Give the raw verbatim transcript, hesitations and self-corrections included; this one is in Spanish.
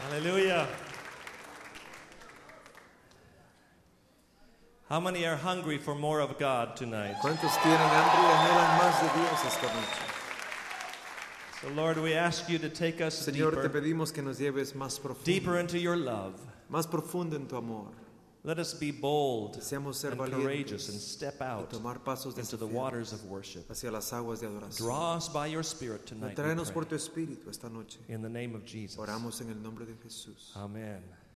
Hallelujah. How many are hungry for more of God tonight? ¿Cuántos tienen hambre y anhelan más de Dios esta noche? So Lord, we ask you to take us Señor, te deeper, pedimos que nos lleves más profundo, deeper into your love. más profundo en tu amor. Let us be bold Deseamos ser and valientes courageous and step y out tomar pasos into the desafiantes waters of worship. hacia las aguas de adoración. Draw us by your Spirit tonight, we Tráenos por pray. tu espíritu esta noche. In the name of Jesus. Oramos en el nombre de Jesús. Amen.